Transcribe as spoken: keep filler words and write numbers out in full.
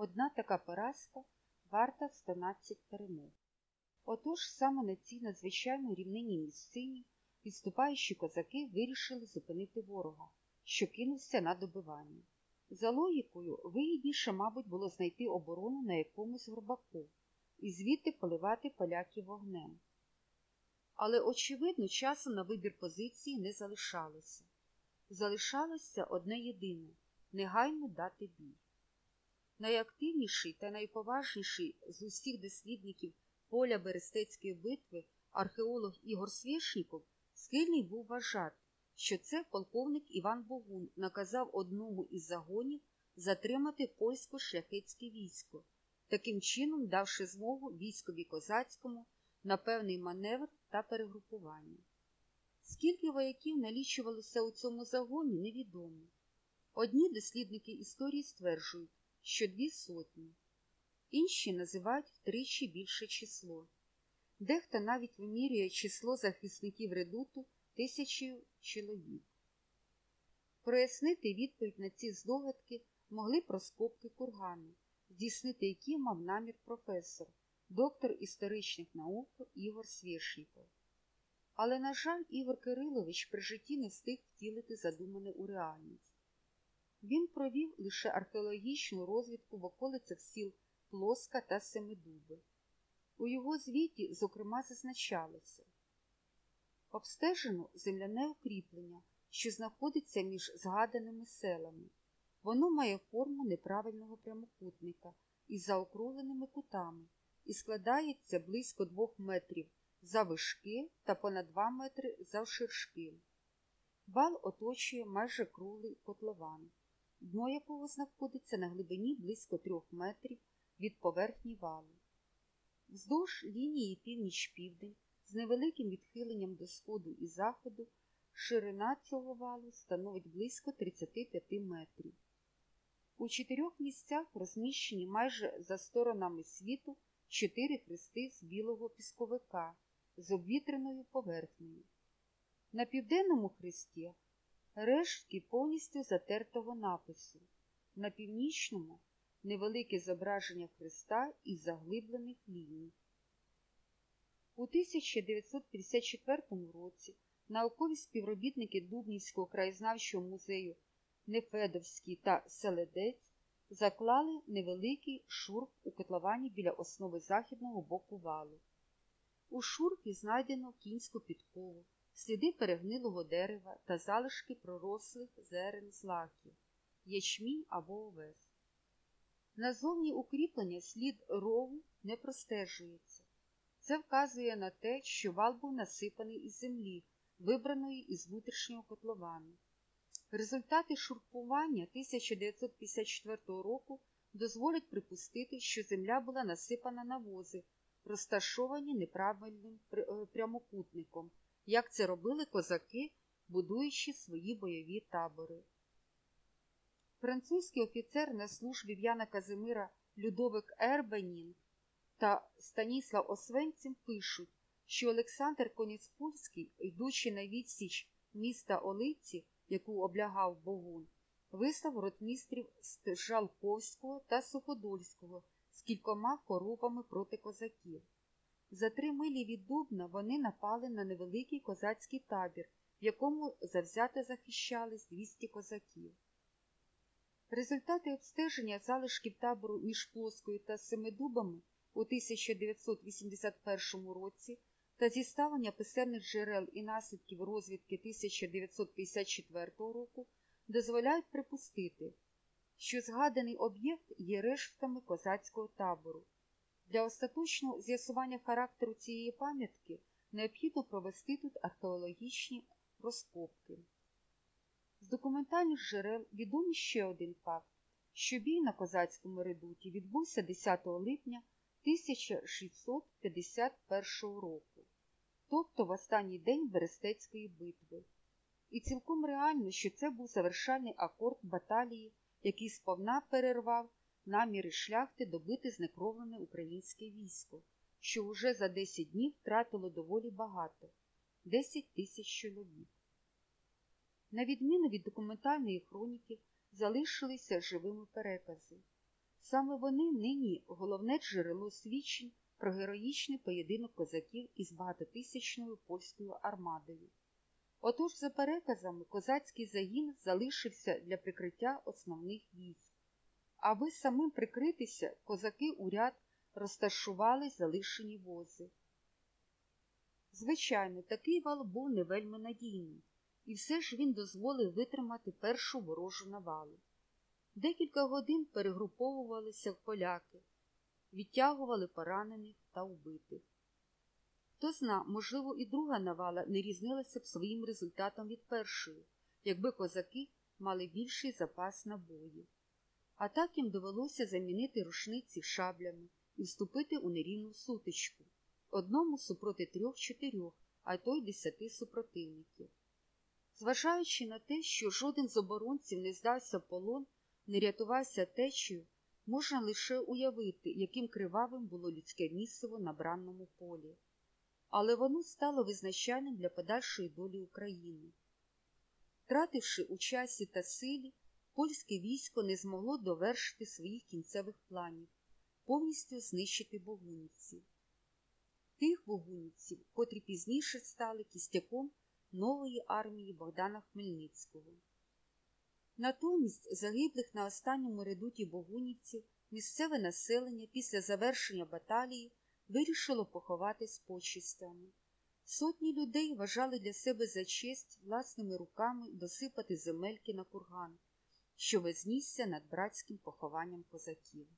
одна така поразка варта стонадцять перемог. Отож саме на цій надзвичайно рівнинній місцині відступаючі козаки вирішили зупинити ворога, що кинувся на добивання. За логікою, вигідніше, мабуть, було знайти оборону на якомусь горбаку і звідти поливати поляків вогнем. Але, очевидно, часу на вибір позиції не залишалося. Залишалося одне єдине – негайно дати бій. Найактивніший та найповажніший з усіх дослідників поля Берестецької битви археолог Ігор Свєшніков схильний був вважати, що це полковник Іван Богун наказав одному із загонів затримати польсько-шляхетське військо, таким чином давши змогу військові козацькому на певний маневр та перегрупування. Скільки вояків налічувалося у цьому загоні, невідомо. Одні дослідники історії стверджують, що дві сотні, інші називають втричі більше число. Дехто навіть вимірює число захисників редуту тисячею чоловік. Прояснити відповідь на ці здогадки могли б розкопки кургану, здійснити які мав намір професор, доктор історичних наук Ігор Свєшніков. Але, на жаль, Ігор Кирилович при житті не встиг втілити задумане у реальність. Він провів лише археологічну розвідку в околицях сіл Плоска та Семидуби. У його звіті, зокрема, зазначалося: обстежено земляне укріплення, що знаходиться між згаданими селами. Воно має форму неправильного прямокутника із заокругленими кутами і складається близько двох метрів заввишки та понад два метри завширшки. Вал оточує майже круглий котлован, дно якого знаходиться на глибині близько трьох метрів від поверхні валу. Вздовж лінії північ-південь з невеликим відхиленням до сходу і заходу ширина цього валу становить близько тридцять п'ять метрів. У чотирьох місцях розміщені майже за сторонами світу чотири хрести з білого пісковика з обвітреною поверхнею. На південному хресті рештки повністю затертого напису, на північному – невелике зображення хреста із заглиблених ліній. У тисяча дев'ятсот п'ятдесят четвертому році наукові співробітники Дубнівського краєзнавчого музею Нефедовський та Селедець заклали невеликий шурф у котловані біля основи західного боку валу. У шурфі знайдено кінську підкову, сліди перегнилого дерева та залишки пророслих зерен злаків, ячмінь або овес. Назовні укріплення слід рову не простежується. Це вказує на те, що вал був насипаний із землі, вибраної із внутрішнього котловану. Результати шурфування тисяча дев'ятсот п'ятдесят четвертого року дозволять припустити, що земля була насипана на вози, розташовані неправильним прямокутником, як це робили козаки, будуючи свої бойові табори. Французький офіцер на службі в Яна Казимира Людовик Ербенін та Станіслав Освенцим пишуть, що Олександр Коніцпольський, йдучи на відсіч міста Олиці, яку облягав Богун, вислав ротмістрів Жалковського та Суходольського з кількома коропами проти козаків. За три милі від Дубна вони напали на невеликий козацький табір, в якому завзято захищались двісті козаків. Результати обстеження залишків табору між Плоскою та Семидубами у тисяча дев'ятсот вісімдесят першому році та зіставлення писемних джерел і наслідків розвідки тисяча дев'ятсот п'ятдесят четвертого року дозволяють припустити, що згаданий об'єкт є рештками козацького табору. Для остаточного з'ясування характеру цієї пам'ятки необхідно провести тут археологічні розкопки. З документальних джерел відомий ще один факт, що бій на козацькому редуті відбувся десятого липня тисяча шістсот п'ятдесят першого року, тобто в останній день Берестецької битви. І цілком реально, що це був завершальний акорд баталії, який сповна перервав наміри шляхти добити знекровлене українське військо, що уже за десять днів втратило доволі багато – десять тисяч чоловік. На відміну від документальної хроніки, залишилися живими перекази. Саме вони нині головне джерело свідчень про героїчний поєдинок козаків із багатотисячною польською армадою. Отож, за переказами, козацький загін залишився для прикриття основних військ. Аби самим прикритися, козаки у ряд розташували залишені вози. Звичайно, такий вал був не вельми надійний, і все ж він дозволив витримати першу ворожу навалу. Декілька годин перегруповувалися поляки, відтягували поранених та убитих. Хто зна, можливо, і друга навала не різнилася б своїм результатом від першої, якби козаки мали більший запас набоїв. А так їм довелося замінити рушниці шаблями і вступити у нерівну сутичку, одному супроти трьох-чотирьох, а то й десяти супротивників. Зважаючи на те, що жоден з оборонців не здався в полон, не рятувався течею, можна лише уявити, яким кривавим було людське місиво на бранному полі. Але воно стало визначальним для подальшої долі України. Втративши у часі та силі, польське військо не змогло довершити своїх кінцевих планів – повністю знищити богунівців. Тих богунівців, котрі пізніше стали кістяком нової армії Богдана Хмельницького. Натомість загиблих на останньому редуті богунівців місцеве населення після завершення баталії вирішило поховати з почестями. Сотні людей вважали для себе за честь власними руками досипати земельки на курган, що вознісся над братським похованням козаків.